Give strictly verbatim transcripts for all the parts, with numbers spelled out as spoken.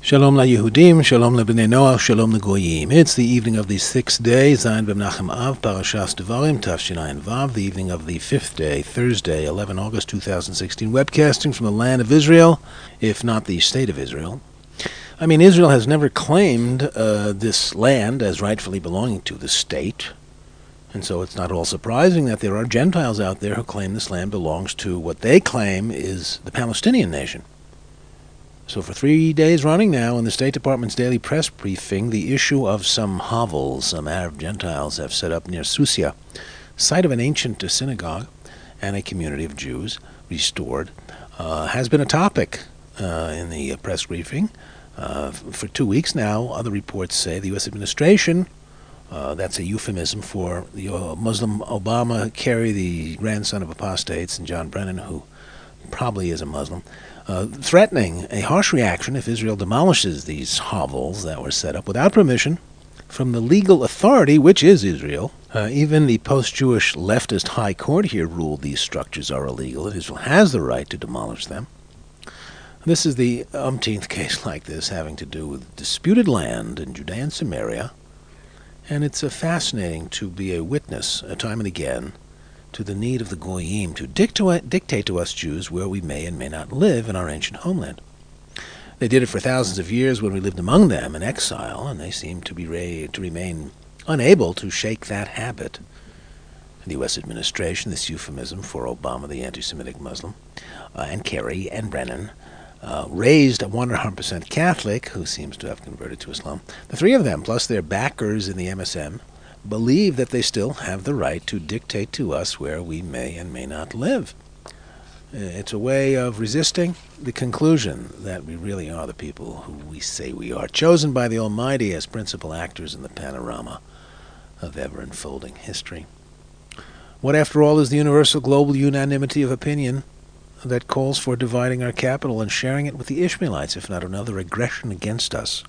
Shalom LaYehudim, Shalom LeBnei Noach, Shalom LeGoyim. It's the evening of the sixth day, Zayin B'Menachem Av, Parashas Devarim, Tafshin Vav, the evening of the fifth day, Thursday, the eleventh of August two thousand sixteen, webcasting from the land of Israel, if not the state of Israel. I mean, Israel has never claimed uh, this land as rightfully belonging to the state, and so it's not all surprising that there are Gentiles out there who claim this land belongs to what they claim is the Palestinian nation. So for three days running now, in the State Department's daily press briefing, the issue of some hovels some Arab Gentiles have set up near Susia, site of an ancient synagogue and a community of Jews restored, uh, has been a topic uh, in the press briefing. Uh, for two weeks now, other reports say the U S administration, uh, that's a euphemism for the uh, Muslim Obama, Kerry, the grandson of apostates, and John Brennan, who probably is a Muslim, Uh, threatening a harsh reaction if Israel demolishes these hovels that were set up without permission from the legal authority, which is Israel. Uh, even the post-Jewish leftist high court here ruled these structures are illegal, and Israel has the right to demolish them. This is the umpteenth case like this having to do with disputed land in Judea and Samaria, and it's uh, fascinating to be a witness, uh, time and again, to the need of the Goyim to dictate, dictate to us Jews where we may and may not live in our ancient homeland. They did it for thousands of years when we lived among them in exile, and they seem to be re- to remain unable to shake that habit. The U S administration, this euphemism for Obama, the anti-Semitic Muslim, uh, and Kerry and Brennan, uh, raised a one hundred percent Catholic who seems to have converted to Islam. The three of them, plus their backers in the M S M, believe that they still have the right to dictate to us where we may and may not live. It's a way of resisting the conclusion that we really are the people who we say we are, chosen by the Almighty as principal actors in the panorama of ever-unfolding history. What, after all, is the universal global unanimity of opinion that calls for dividing our capital and sharing it with the Ishmaelites, if not another aggression against us?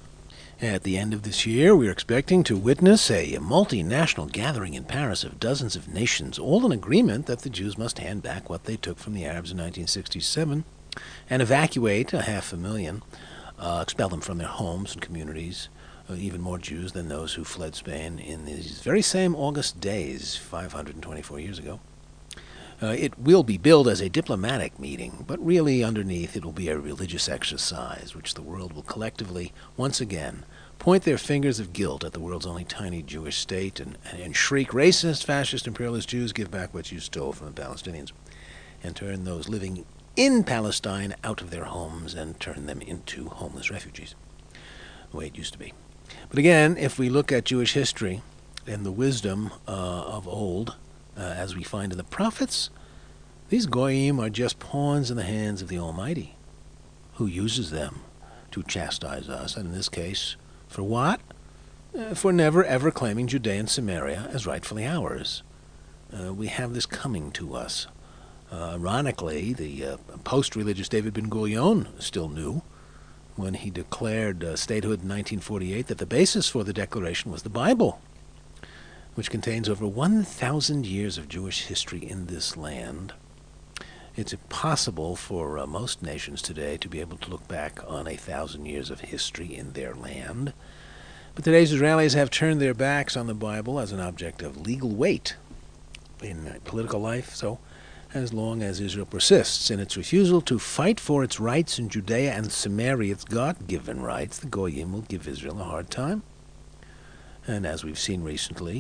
At the end of this year, we are expecting to witness a multinational gathering in Paris of dozens of nations, all in agreement that the Jews must hand back what they took from the Arabs in nineteen sixty-seven and evacuate a half a million, uh, expel them from their homes and communities, uh, even more Jews than those who fled Spain in these very same August days, five hundred twenty-four years ago. Uh, it will be billed as a diplomatic meeting, but really underneath it will be a religious exercise, which the world will collectively, once again, point their fingers of guilt at the world's only tiny Jewish state and, and shriek, racist, fascist, imperialist Jews, give back what you stole from the Palestinians, and turn those living in Palestine out of their homes and turn them into homeless refugees, the way it used to be. But again, if we look at Jewish history and the wisdom uh, of old, Uh, as we find in the prophets, these Goyim are just pawns in the hands of the Almighty, who uses them to chastise us, and in this case, for what? Uh, for never ever claiming Judea and Samaria as rightfully ours. Uh, we have this coming to us. Uh, ironically, the uh, post-religious David Ben-Gurion still knew, when he declared uh, statehood in nineteen forty-eight, that the basis for the declaration was the Bible, which contains over one thousand years of Jewish history in this land. It's impossible for uh, most nations today to be able to look back on a thousand years of history in their land. But today's Israelis have turned their backs on the Bible as an object of legal weight in uh, political life, so as long as Israel persists in its refusal to fight for its rights in Judea and Samaria, its God-given rights, the Goyim will give Israel a hard time. And as we've seen recently,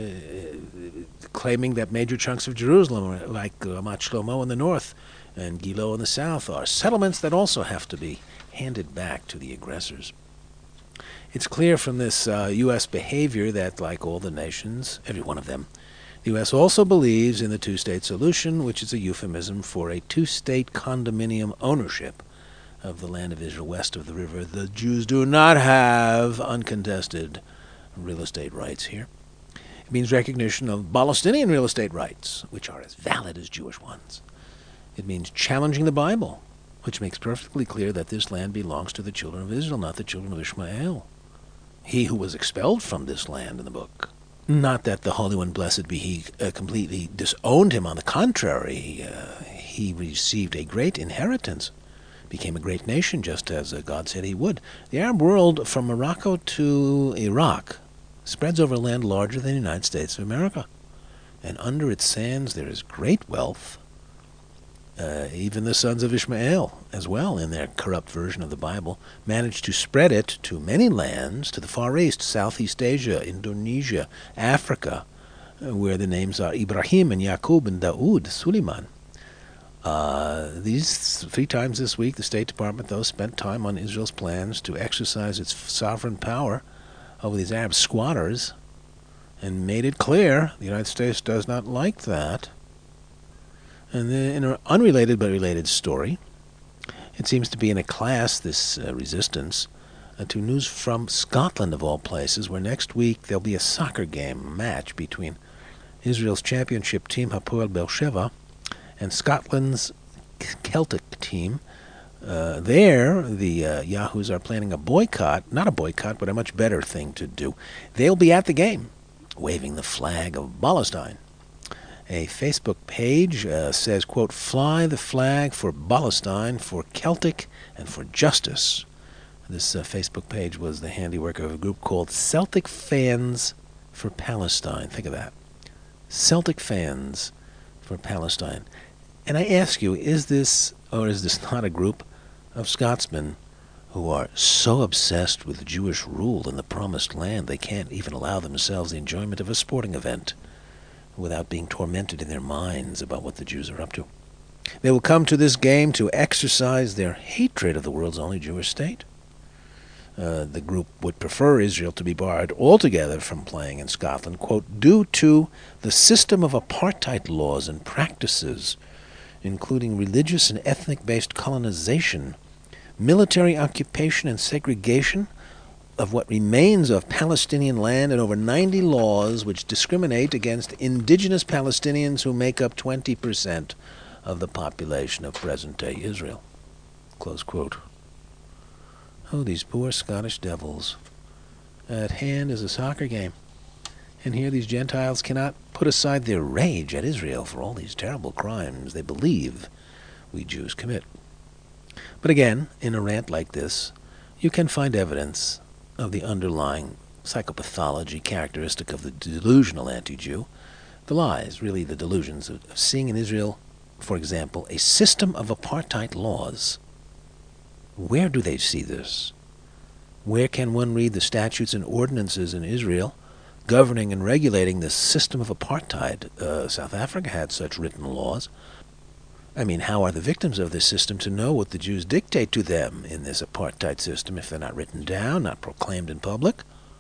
uh, claiming that major chunks of Jerusalem, like uh, Ramat Shlomo in the north and Gilo in the south, are settlements that also have to be handed back to the aggressors. It's clear from this uh, U S behavior that, like all the nations, every one of them, the U S also believes in the two-state solution, which is a euphemism for a two-state condominium ownership of the land of Israel west of the river. The Jews do not have uncontested real estate rights here. It means recognition of Palestinian real estate rights, which are as valid as Jewish ones. It means challenging the Bible, which makes perfectly clear that this land belongs to the children of Israel, not the children of Ishmael, he who was expelled from this land in the book. Not that the Holy One, blessed be he, uh, completely disowned him. On the contrary, uh, he received a great inheritance, became a great nation, just as uh, God said he would. The Arab world, from Morocco to Iraq, spreads over land larger than the United States of America. And under its sands there is great wealth. Uh, even the sons of Ishmael, as well, in their corrupt version of the Bible, managed to spread it to many lands, to the Far East, Southeast Asia, Indonesia, Africa, uh, where the names are Ibrahim and Yaqub and Daoud, Suleiman. Uh, these three times this week, the State Department, though, spent time on Israel's plans to exercise its sovereign power over these Arab squatters, and made it clear the United States does not like that. And in an unrelated but related story, it seems to be in a class, this uh, resistance, uh, to news from Scotland, of all places, where next week there'll be a soccer game, a match between Israel's championship team, Hapoel Beersheva, and Scotland's Celtic team. Uh, there, the uh, Yahoos are planning a boycott, not a boycott, but a much better thing to do. They'll be at the game, waving the flag of Palestine. A Facebook page uh, says, quote, "Fly the flag for Palestine, for Celtic, and for justice." This uh, Facebook page was the handiwork of a group called Celtic Fans for Palestine. Think of that. Celtic Fans for Palestine. And I ask you, is this, or is this not a group of Scotsmen who are so obsessed with Jewish rule in the Promised Land they can't even allow themselves the enjoyment of a sporting event without being tormented in their minds about what the Jews are up to? They will come to this game to exercise their hatred of the world's only Jewish state. Uh, the group would prefer Israel to be barred altogether from playing in Scotland, quote, "due to the system of apartheid laws and practices, including religious and ethnic-based colonization, military occupation and segregation of what remains of Palestinian land, and over ninety laws which discriminate against indigenous Palestinians who make up twenty percent of the population of present-day Israel." Close quote. Oh, these poor Scottish devils. At hand is a soccer game. And here these Gentiles cannot put aside their rage at Israel for all these terrible crimes they believe we Jews commit. But again, in a rant like this, you can find evidence of the underlying psychopathology characteristic of the delusional anti-Jew, the lies, really the delusions, of, of seeing in Israel, for example, a system of apartheid laws. Where do they see this? Where can one read the statutes and ordinances in Israel governing and regulating this system of apartheid? Uh, South Africa had such written laws. I mean, how are the victims of this system to know what the Jews dictate to them in this apartheid system if they're not written down, not proclaimed in public?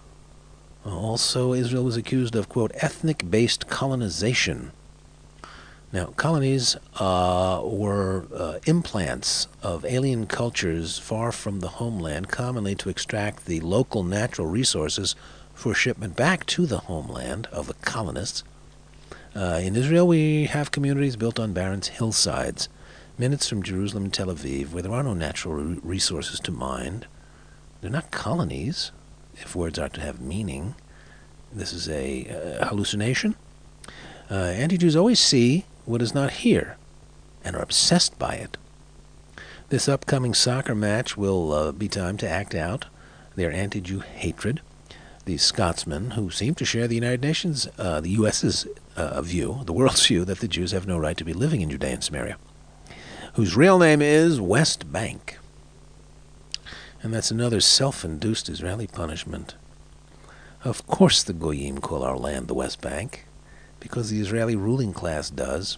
Also, Israel was accused of, quote, ethnic-based colonization. Now, colonies uh, were uh, implants of alien cultures far from the homeland, commonly to extract the local natural resources for shipment back to the homeland of the colonists. Uh, in Israel, we have communities built on barren hillsides, minutes from Jerusalem and Tel Aviv, where there are no natural re- resources to mine. They're not colonies, if words are to have meaning. This is a uh, hallucination. Uh, anti-Jews always see what is not here, and are obsessed by it. This upcoming soccer match will uh, be time to act out their anti-Jew hatred. These Scotsmen, who seem to share the United Nations, uh, the U S's uh, view, the world's view, that the Jews have no right to be living in Judea and Samaria, whose real name is West Bank. And that's another self-induced Israeli punishment. Of course the Goyim call our land the West Bank, because the Israeli ruling class does.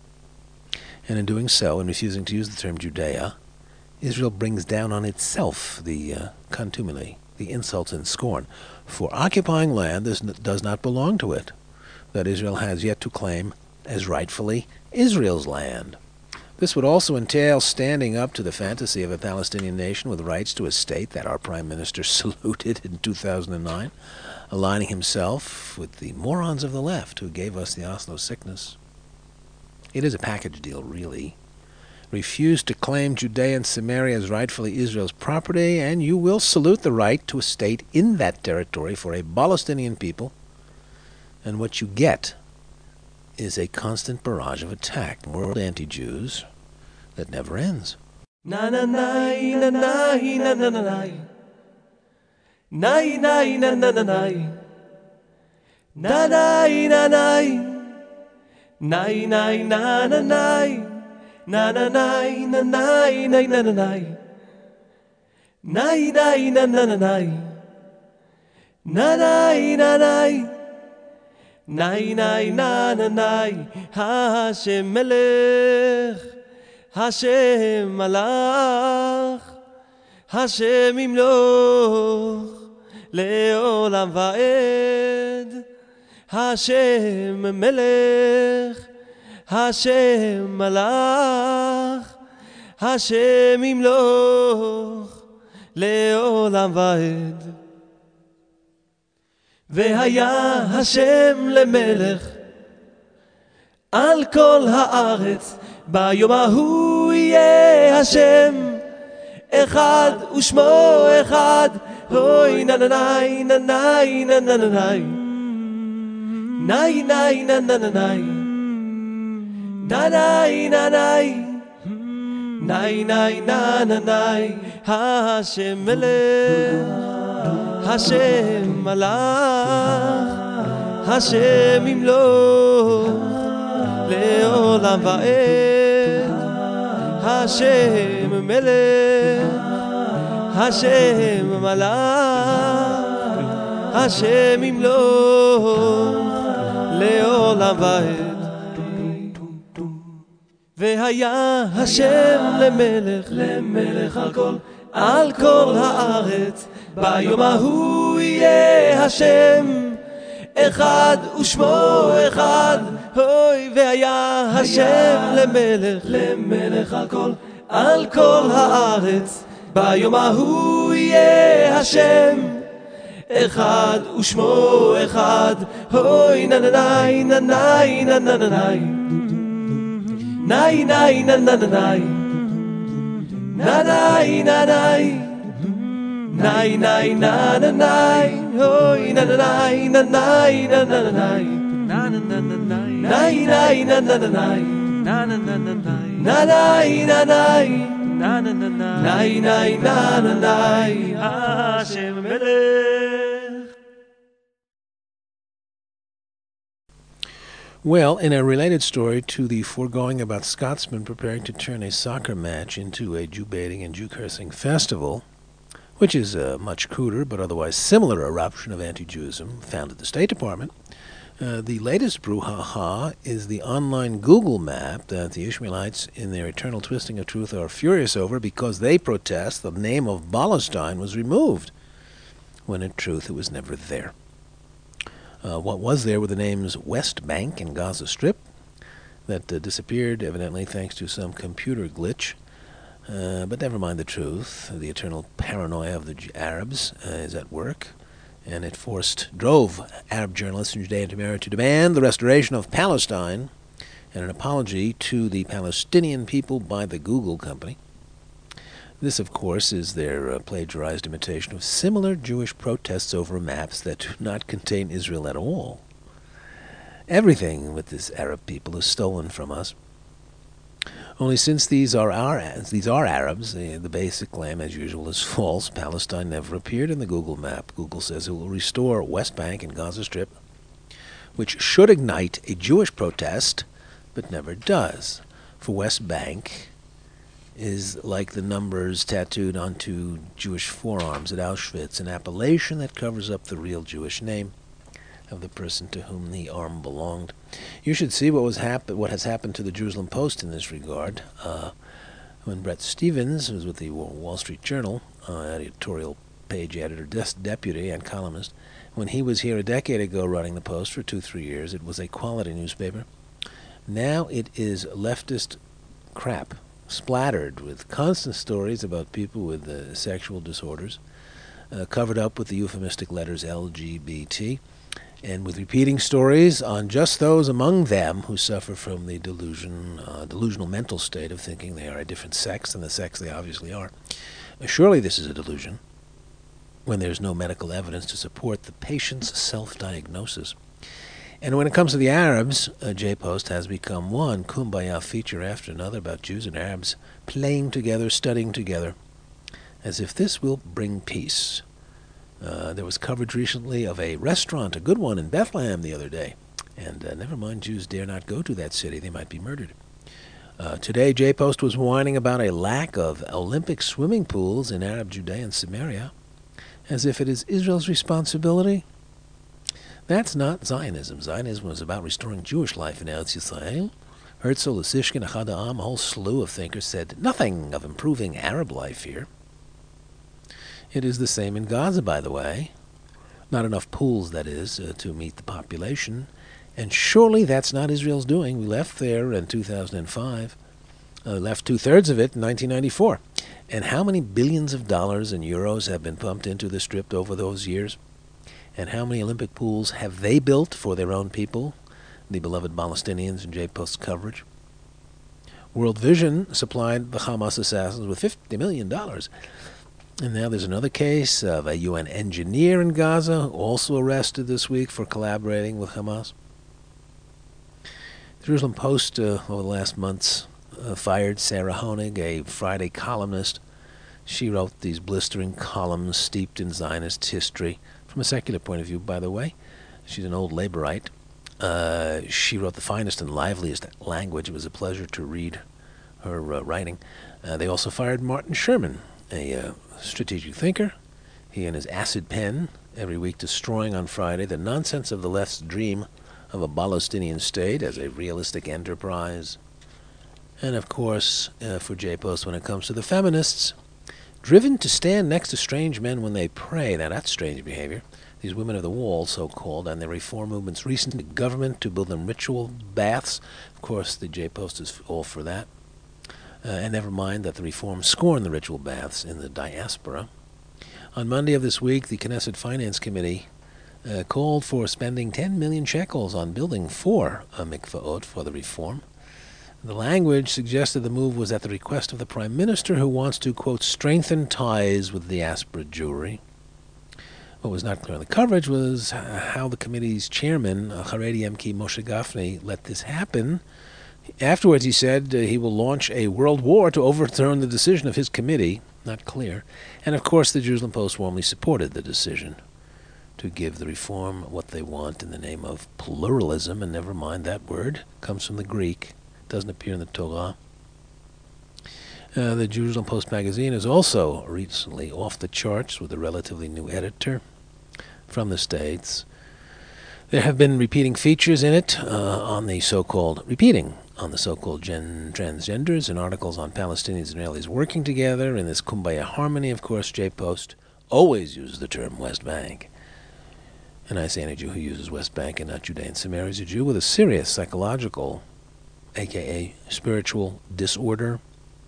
And in doing so, and refusing to use the term Judea, Israel brings down on itself the uh, contumely, the insults and scorn, for occupying land that does not belong to it, that Israel has yet to claim as rightfully Israel's land. This would also entail standing up to the fantasy of a Palestinian nation with rights to a state that our Prime Minister saluted in two thousand nine, aligning himself with the morons of the left who gave us the Oslo sickness. It is a package deal, really. Refuse to claim Judea and Samaria as rightfully Israel's property, and you will salute the right to a state in that territory for a Palestinian people. And what you get is a constant barrage of attack, world anti-Jews, that never ends. Na na na na na na na na na na na na na na na na na na na Nai nai na na nai na na nai na nai nai na na nai nai nai na na na nai na nai na nai nai nai na na nai Hashem melech Hashem malach Hashem imloch leolam vaed Hashem melech Hashem malach Hashem imloch leolam vaed Vehaya Hashem lemelech Al kol haaretz Bayom ahu yeh Hashem Echad ushmo echad Hoi na na na na na na na na na Nai nai na na na nai Na nai na nai Nai nai na na nai Hashem melech Hashem malach Hashem imloch leolam vaed Hashem melech Hashem malach Hashem imloch לעולם ועד והיה השם למלך למלך על כל על כל הארץ ביום ההוא יהיה השם אחד ושמו אחד אוי והיה השם למלך למלך על כל על כל הארץ ביום ההוא יהיה השם אחד ושמו אחד הוי נה נה נאי נה נאי נה נה נה נאי נאי נאי נה נה נה נאי נה נאי נה נאי נאי נאי נה נה נאי הוי נה נה נאי נה נאי נה נה נה נאי נאי נאי נה נה נה נאי נה נאי נה נאי Na na na na Nai nai na na nai Hashem melech. Well, in a related story to the foregoing about Scotsmen preparing to turn a soccer match into a Jew-baiting and Jew-cursing festival, which is a much cruder but otherwise similar eruption of anti-Judaism found at the State Department, Uh, the latest brouhaha is the online Google map that the Ishmaelites, in their eternal twisting of truth, are furious over because they protest the name of Palestine was removed, when in truth it was never there. Uh, what was there were the names West Bank and Gaza Strip that uh, disappeared, evidently thanks to some computer glitch. Uh, but never mind the truth. The eternal paranoia of the J- Arabs uh, is at work. And it forced, drove Arab journalists in Judea and Samaria to demand the restoration of Palestine and an apology to the Palestinian people by the Google company. This, of course, is their uh, plagiarized imitation of similar Jewish protests over maps that do not contain Israel at all. Everything with this Arab people is stolen from us. Only since these are our these are Arabs, the, the basic claim, as usual, is false. Palestine never appeared in the Google map. Google says it will restore West Bank and Gaza Strip, which should ignite a Jewish protest, but never does. For West Bank is like the numbers tattooed onto Jewish forearms at Auschwitz, an appellation that covers up the real Jewish name of the person to whom the arm belonged. You should see what was hap- what has happened to the Jerusalem Post in this regard. Uh, when Bret Stephens was with the Wall Street Journal, uh, editorial page editor, des- deputy, and columnist, when he was here a decade ago running the Post for two, three years, it was a quality newspaper. Now it is leftist crap, splattered with constant stories about people with uh, sexual disorders, uh, covered up with the euphemistic letters L G B T, and with repeating stories on just those among them who suffer from the delusion, uh, delusional mental state of thinking they are a different sex than the sex they obviously are. Uh, surely this is a delusion, when there's no medical evidence to support the patient's self-diagnosis. And when it comes to the Arabs, uh, J-Post has become one kumbaya feature after another about Jews and Arabs playing together, studying together, as if this will bring peace. Uh, there was coverage recently of a restaurant, a good one in Bethlehem the other day. And uh, never mind, Jews dare not go to that city. They might be murdered. Uh, today, J-Post was whining about a lack of Olympic swimming pools in Arab Judea and Samaria, as if it is Israel's responsibility. That's not Zionism. Zionism was about restoring Jewish life in Eretz Yisrael. Herzl, Lusishkin, Achad Ha'am, a whole slew of thinkers said nothing of improving Arab life here. It is the same in Gaza, by the way. Not enough pools, that is, uh, to meet the population. And surely that's not Israel's doing. We left there in two thousand five, uh, left two-thirds of it in nineteen ninety-four. And how many billions of dollars and euros have been pumped into the Strip over those years? And how many Olympic pools have they built for their own people, the beloved Palestinians in J-Post's coverage? World Vision supplied the Hamas assassins with fifty million dollars. And now there's another case of a U N engineer in Gaza, also arrested this week for collaborating with Hamas. The Jerusalem Post, uh, over the last months, uh, fired Sarah Honig, a Friday columnist. She wrote these blistering columns steeped in Zionist history, from a secular point of view, by the way. She's an old Laborite. Uh, she wrote the finest and liveliest language. It was a pleasure to read her uh, writing. Uh, they also fired Martin Sherman, a uh, strategic thinker. He and his acid pen, every week destroying on Friday the nonsense of the left's dream of a Palestinian state as a realistic enterprise. And of course, uh, for J-Post, when it comes to the feminists, driven to stand next to strange men when they pray. Now that's strange behavior. These women of the wall, so-called, and the reform movement's recent government to build them ritual baths. Of course, the J-Post is all for that. Uh, and never mind that the reform scorn the ritual baths in the diaspora. On Monday of this week, the Knesset Finance Committee uh, called for spending ten million shekels on building four uh, mikvaot for the reform. The language suggested the move was at the request of the Prime Minister, who wants to, quote, strengthen ties with the diaspora Jewry. What was not clear in the coverage was how the committee's chairman, uh, Haredi M K Moshe Gafni, let this happen. Afterwards, he said uh, he will launch a world war to overturn the decision of his committee. Not clear. And, of course, the Jerusalem Post warmly supported the decision to give the reform what they want in the name of pluralism. And never mind, that word comes from the Greek. Doesn't appear in the Torah. Uh, the Jerusalem Post magazine is also recently off the charts with a relatively new editor from the States. There have been repeating features in it uh, on the so-called, repeating on the so-called gen- transgenders and articles on Palestinians and Israelis working together in this kumbaya harmony. Of course, J-Post always uses the term West Bank. And I say any Jew who uses West Bank and not Judea and Samaria is a Jew with a serious psychological, a k a spiritual disorder.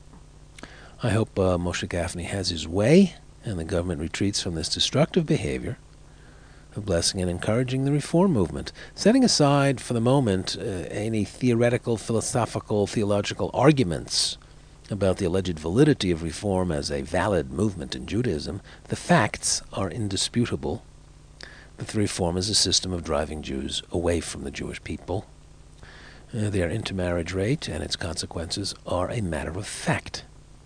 I hope uh, Moshe Gafni has his way and the government retreats from this destructive behavior of blessing and encouraging the reform movement, setting aside for the moment uh, any theoretical, philosophical, theological arguments about the alleged validity of reform as a valid movement in Judaism. The facts are indisputable that the reform is a system of driving Jews away from the Jewish people. Uh, their intermarriage rate and its consequences are a matter of fact.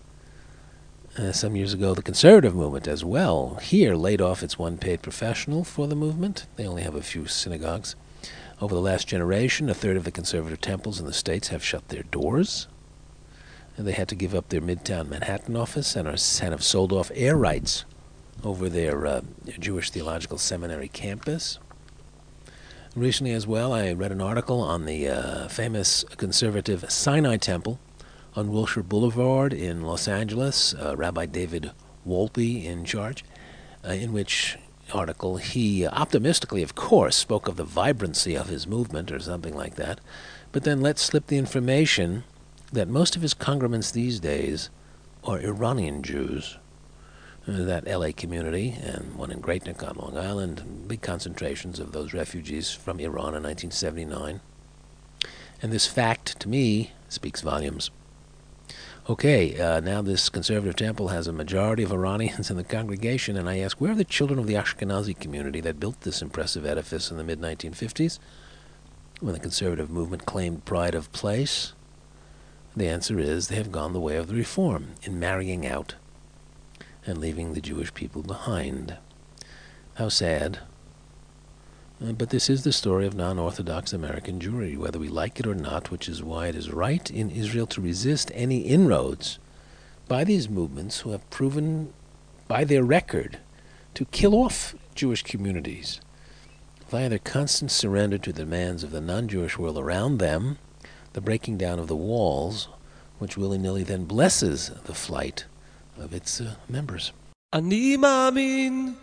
Uh, some years ago, the conservative movement as well here laid off its one paid professional for the movement. They only have a few synagogues. Over the last generation, a third of the conservative temples in the States have shut their doors. And they had to give up their Midtown Manhattan office and, are, and have sold off air rights over their uh, Jewish Theological Seminary campus. Recently as well, I read an article on the uh, famous conservative Sinai Temple on Wilshire Boulevard in Los Angeles, uh, Rabbi David Wolpe in charge, uh, in which article he optimistically, of course, spoke of the vibrancy of his movement or something like that, but then let slip the information that most of his congregants these days are Iranian Jews. Uh, that L A community, and one in Great Neck on Long Island, big concentrations of those refugees from Iran in nineteen seventy-nine. And this fact, to me, speaks volumes. Okay, uh, now this conservative temple has a majority of Iranians in the congregation, and I ask, where are the children of the Ashkenazi community that built this impressive edifice in the mid nineteen fifties? when the conservative movement claimed pride of place? The answer is they have gone the way of the reform in marrying out and leaving the Jewish people behind. How sad. Uh, but this is the story of non-Orthodox American Jewry, whether we like it or not, which is why it is right in Israel to resist any inroads by these movements who have proven by their record to kill off Jewish communities via their constant surrender to the demands of the non-Jewish world around them, the breaking down of the walls, which willy-nilly then blesses the flight of its uh, members. אני מאמין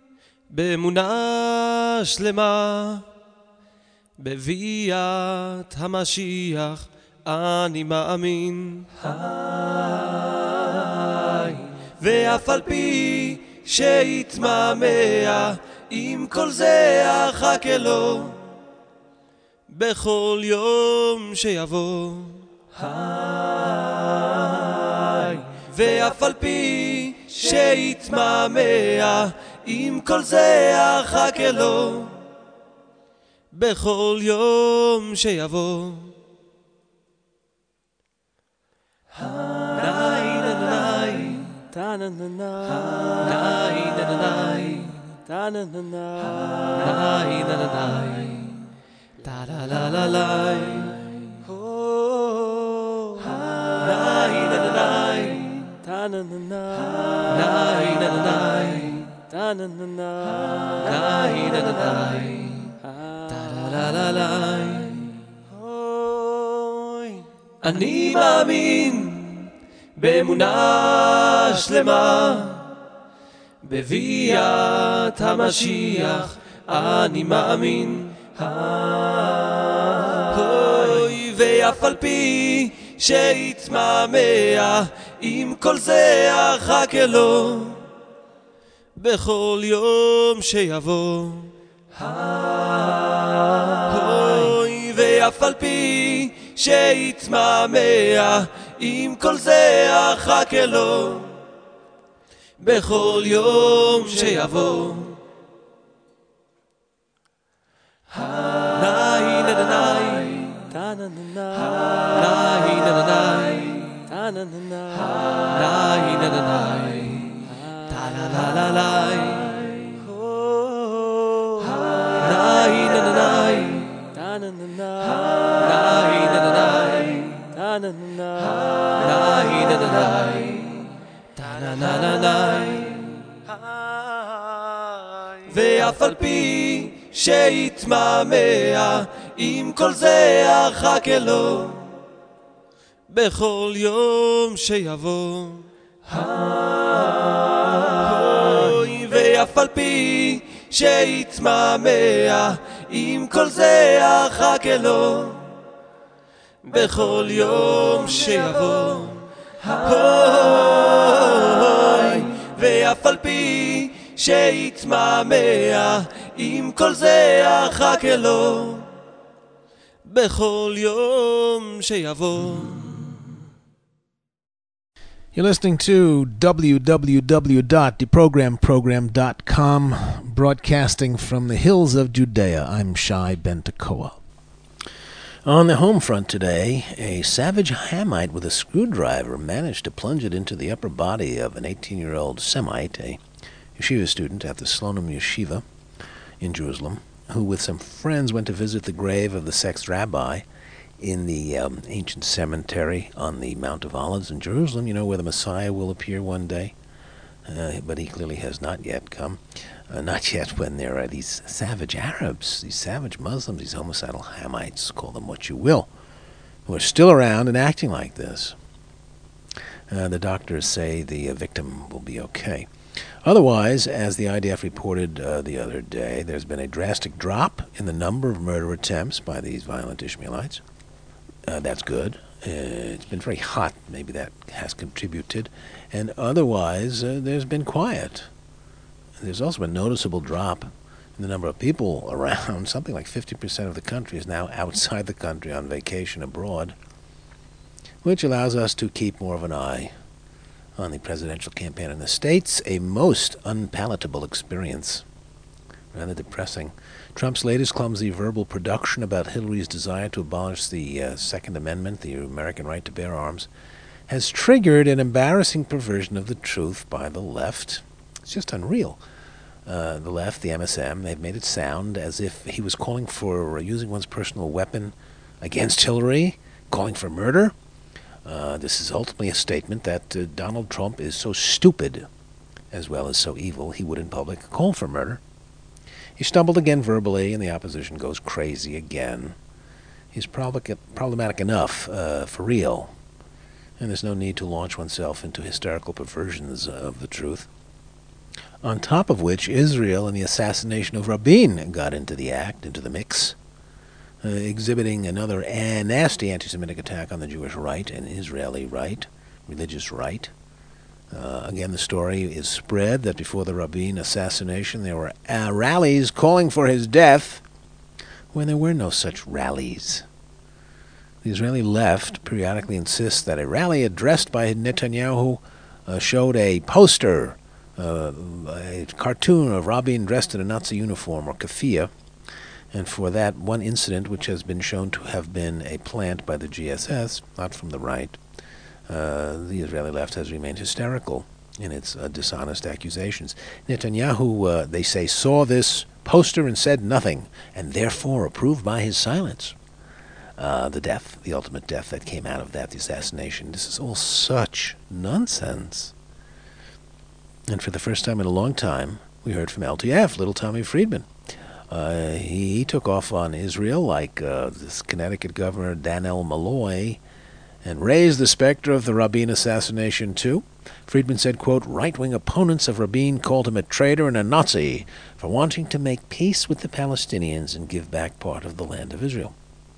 באמונה שלמה בביאת המשיח אני מאמין ואף על פי שיתמהמה עם כל זה אחכה לו בכל יום שיבוא ואף על פי שיתמהמה עם כל זה אחכה לו בכל יום שיבוא אני מאמין באמונה שלמה בביאת המשיח אני מאמין ואף על פי שיתמהמה עם כל זה אחכה לו בכל יום שיבוא ואף על פי שיתמהמה עם כל זה אחכה לו בכל יום שיבוא נאי נאי נאי נאי ואף על פי שיתמהמה עם כל זה אחכה לו בכל יום שיבוא ואף על פי שיתמהמה עם כל זה אחכה לו בכל יום שיבוא ואף על פי שיתמהמה עם כל זה אחכה לו בכל יום שיבוא. You're listening to w w w dot deprogram program dot com, broadcasting from the hills of Judea. I'm Shai Ben Tekoa. On the home front today, a savage Hamite with a screwdriver managed to plunge it into the upper body of an eighteen-year-old Semite, a yeshiva student at the Slonim Yeshiva in Jerusalem, who with some friends went to visit the grave of the sixth rabbi in the um, ancient cemetery on the Mount of Olives in Jerusalem, you know, where the Messiah will appear one day. Uh, but he clearly has not yet come. Uh, not yet when there are these savage Arabs, these savage Muslims, these homicidal Hamites, call them what you will, who are still around and acting like this. Uh, the doctors say the uh, victim will be okay. Otherwise, as the I D F reported uh, the other day, there's been a drastic drop in the number of murder attempts by these violent Ishmaelites. Uh, that's good. Uh, it's been very hot. Maybe that has contributed. And otherwise, uh, there's been quiet. There's also a noticeable drop in the number of people around. Something like fifty percent of the country is now outside the country on vacation abroad, which allows us to keep more of an eye on the presidential campaign in the States, a most unpalatable experience Rather depressing. Trump's latest clumsy verbal production about Hillary's desire to abolish the uh, Second Amendment, the American right to bear arms, has triggered an embarrassing perversion of the truth by the left. It's just unreal. Uh, the left, the M S M, they've made it sound as if he was calling for using one's personal weapon against Hillary, calling for murder. Uh, this is ultimately a statement that uh, Donald Trump is so stupid, as well as so evil, he would in public call for murder. He stumbled again verbally, and the opposition goes crazy again. He's prob- problematic enough, uh, for real, and there's no need to launch oneself into hysterical perversions of the truth. On top of which, Israel and the assassination of Rabin got into the act, into the mix, uh, exhibiting another uh, nasty anti-Semitic attack on the Jewish right and Israeli right, religious right. Uh, again, the story is spread that before the Rabin assassination, there were uh, rallies calling for his death, when there were no such rallies. The Israeli left periodically insists that a rally addressed by Netanyahu uh, showed a poster, uh, a cartoon of Rabin dressed in a Nazi uniform, or keffiyeh, and for that one incident, which has been shown to have been a plant by the G S S, not from the right, Uh, the Israeli left has remained hysterical in its uh, dishonest accusations. Netanyahu, uh, they say, saw this poster and said nothing, and therefore approved by his silence uh, the death, the ultimate death that came out of that, the assassination. This is all such nonsense. And for the first time in a long time, we heard from L T F, Little Tommy Friedman. Uh, he, he took off on Israel like uh, this Connecticut governor, Dannell Malloy, and raised the specter of the Rabin assassination, too. Friedman said, quote, right-wing opponents of Rabin called him a traitor and a Nazi for wanting to make peace with the Palestinians and give back part of the land of Israel.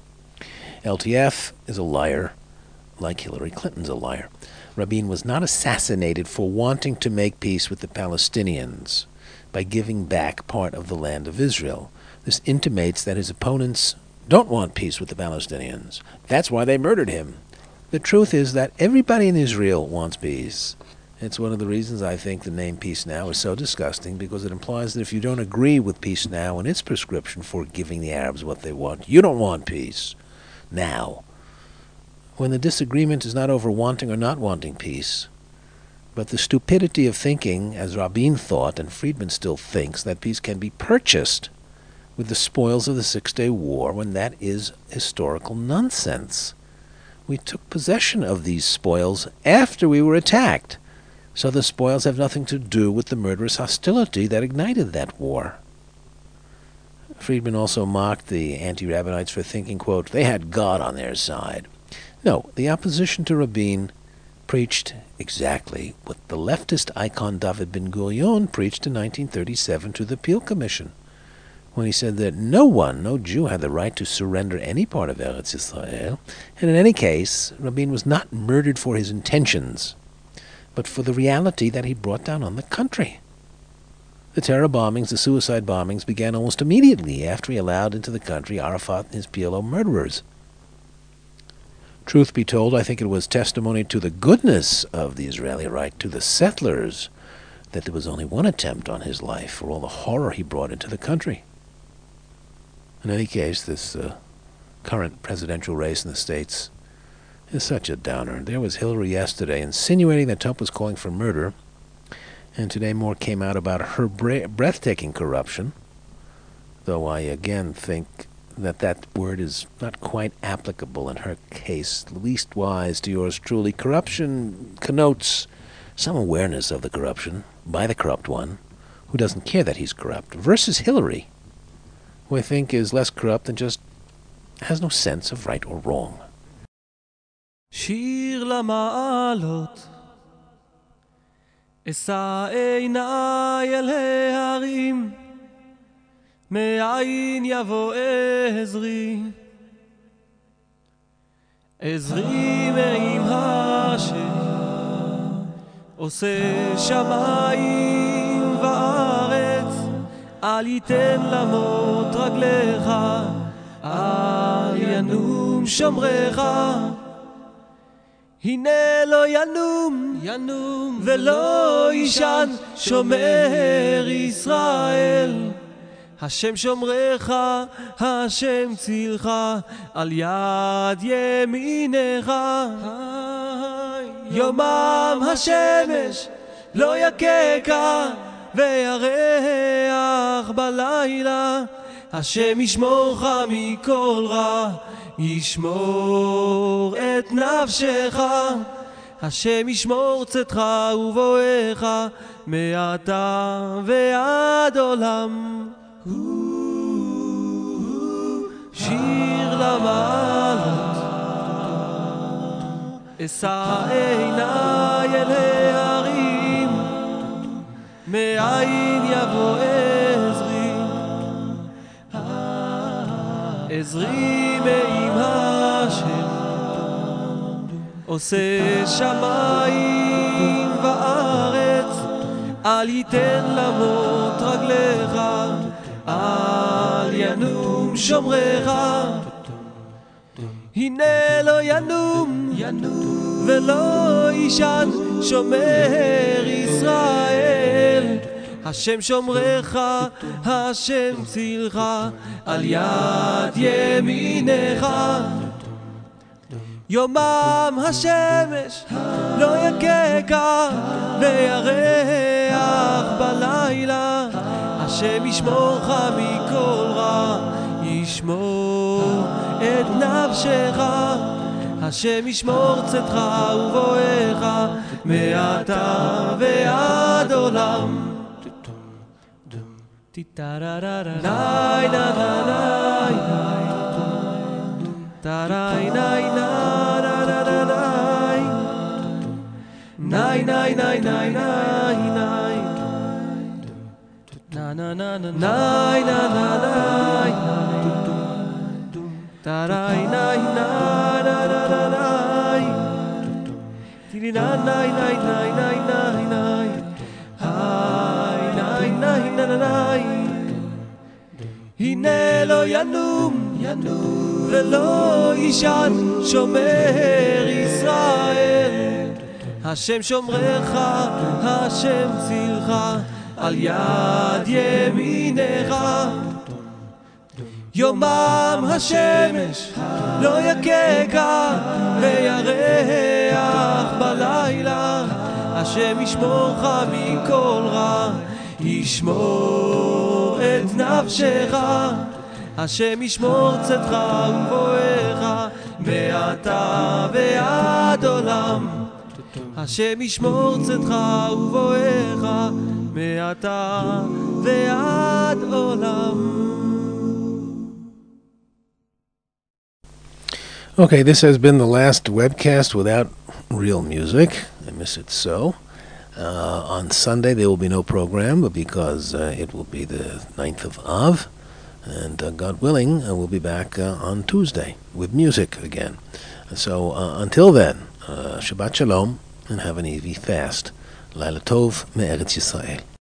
L T F is a liar, like Hillary Clinton's a liar. Rabin was not assassinated for wanting to make peace with the Palestinians by giving back part of the land of Israel. This intimates that his opponents don't want peace with the Palestinians. That's why they murdered him. The truth is that everybody in Israel wants peace. It's one of the reasons I think the name Peace Now is so disgusting, because it implies that if you don't agree with Peace Now and its prescription for giving the Arabs what they want, you don't want peace now. When the disagreement is not over wanting or not wanting peace, but the stupidity of thinking, as Rabin thought and Friedman still thinks, that peace can be purchased with the spoils of the Six-Day War, when that is historical nonsense. We took possession of these spoils after we were attacked, so the spoils have nothing to do with the murderous hostility that ignited that war. Friedman also mocked the anti-Rabbinites for thinking, quote, they had God on their side. No, the opposition to Rabin preached exactly what the leftist icon David Ben-Gurion preached in nineteen thirty-seven to the Peel Commission, when he said that no one, no Jew, had the right to surrender any part of Eretz Israel, and in any case, Rabin was not murdered for his intentions, but for the reality that he brought down on the country. The terror bombings, the suicide bombings, began almost immediately after he allowed into the country Arafat and his P L O murderers. Truth be told, I think it was testimony to the goodness of the Israeli right, to the settlers, that there was only one attempt on his life for all the horror he brought into the country. In any case, this uh, current presidential race in the States is such a downer. There was Hillary yesterday insinuating that Trump was calling for murder, and today more came out about her bra- breathtaking corruption, though I again think that that word is not quite applicable in her case, leastwise to yours truly. Corruption connotes some awareness of the corruption by the corrupt one, who doesn't care that he's corrupt, versus Hillary, who I think is less corrupt and just has no sense of right or wrong. שיר למעלות, אשא עיניי אל ההרים, מאין יבוא עזרי, עזרי מעם השם, עושה שמיים וארץ, אל ייתן למות רגליך, אל ינום שומרך. הנה לא ינום, ינום ולא יישן שומר ישראל, השם שומרך, השם צילך, על יד ימינך. יומם השמש לא יככה, וירח בלילה. השם ישמורך מכל רע, ישמור את נפשך. השם ישמור צאתך ובואך, מעתה ועד עולם. שיר למעלות, אשא עיני אל ההרים, מאין יבוא עזרי. עזרי מעם השם, עושה שמיים וארץ. אל ייתן למות רגליך, אל ינום שומרך. הנה לא ינום ולא ישן שומר ישראל. השם שומרך, השם צילך, על יד ימינך. יומם השמש לא יככה, וירח בלילה. השם ישמורך מכל רע, ישמור את נפשך. השם ישמור צאתך ובואך, מעתה ועד עולם. נאי נא נא נאי נאי נאי נאי נאי נאי נאי נאי נאי na na na na nai na na nai tarai nai na na na na nai tiri na nai nai nai nai nai nai hai nai nai na na nai. הנה לא ינום ולא ישן שומר ישראל. השם שומרך, השם צילך, על יד ימינך. יומם השמש לא יככה, וירח בלילה. השם ישמורך מכל רע, ישמור את נפשך. השם ישמור צאתך ובואך, מעתה ועד עולם. השם ישמור צאתך ובואך, מעתה ועד עולם. Okay, this has been the last webcast without real music. I miss it so. Uh, on Sunday there will be no program because uh, it will be the ninth of Av, and uh, God willing uh, we'll be back uh, on Tuesday with music again. So uh, until then, uh, Shabbat Shalom, and have an easy fast. Laila Tov me'Eretz Yisrael.